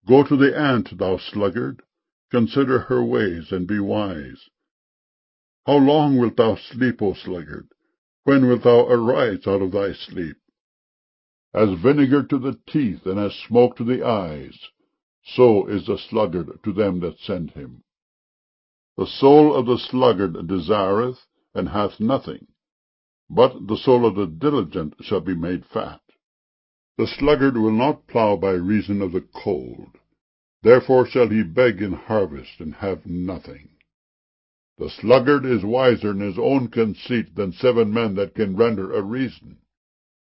Go to the ant, thou sluggard, consider her ways, and be wise. How long wilt thou sleep, O sluggard? When wilt thou arise out of thy sleep? As vinegar to the teeth, and as smoke to the eyes, so is the sluggard to them that send him. The soul of the sluggard desireth, and hath nothing, but the soul of the diligent shall be made fat. The sluggard will not plow by reason of the cold, therefore shall he beg in harvest, and have nothing. The sluggard is wiser in his own conceit than 7 men that can render a reason.